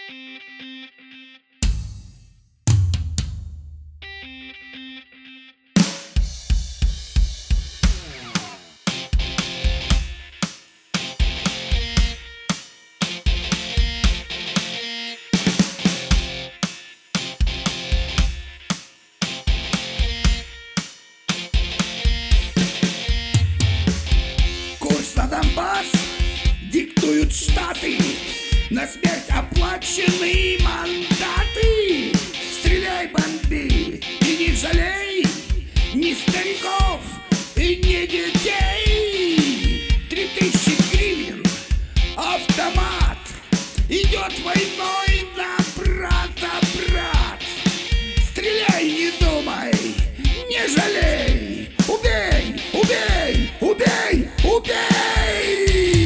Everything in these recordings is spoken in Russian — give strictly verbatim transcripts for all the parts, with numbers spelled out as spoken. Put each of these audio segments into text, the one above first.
Курс на Донбасс диктуют Штаты, на смерть оплаченные мандаты. Стреляй, бомби, и не жалей ни стариков и ни детей. Три тысячи гривен, автомат идет войной на брата брат. Стреляй, не думай, не жалей. Убей, убей, убей, убей!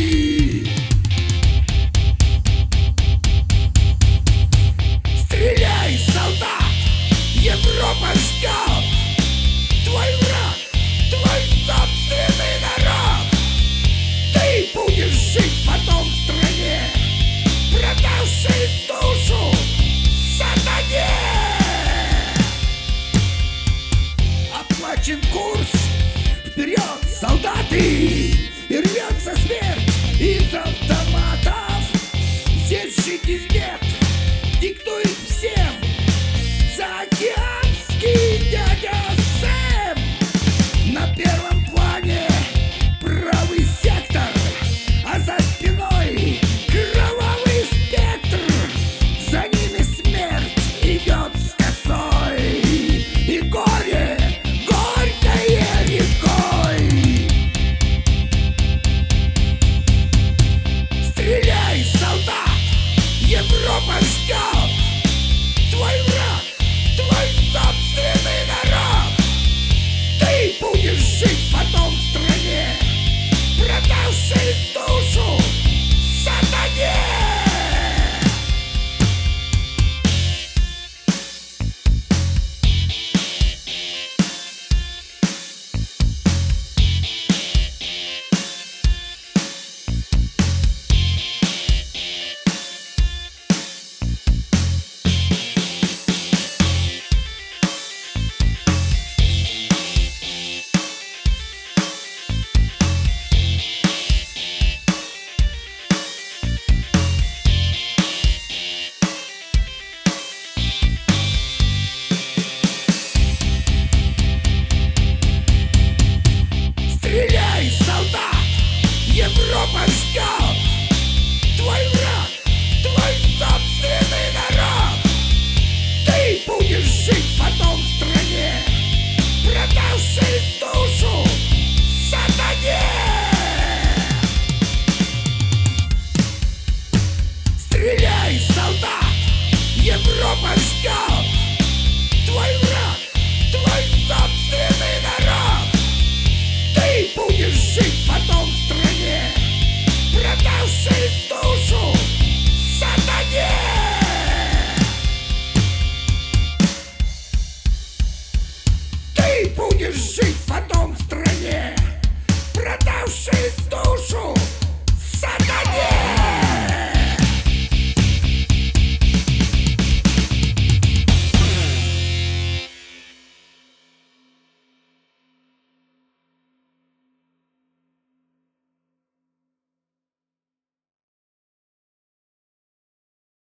Стреляй, солдат! Европа ждет! Твой враг, твой собственный народ! Ты будешь жить потом в стране, продавшей душу сатане! Оплачен курс, вперед, солдаты! И рвется смерть из автоматов. Здесь жить и нет, диктует всем заокеанский дядя Сэм. На первом плане правый сектор, а за спиной кровавый спектр. За ними смерть идет с косой, и горе горькой рекой. Стреляй, солдат! Европа ждет! Твой враг, твой собственный народ! Ты будешь жить потом в стране, продавшей душу сатане! Стреляй, солдат! Европа ждет! Твой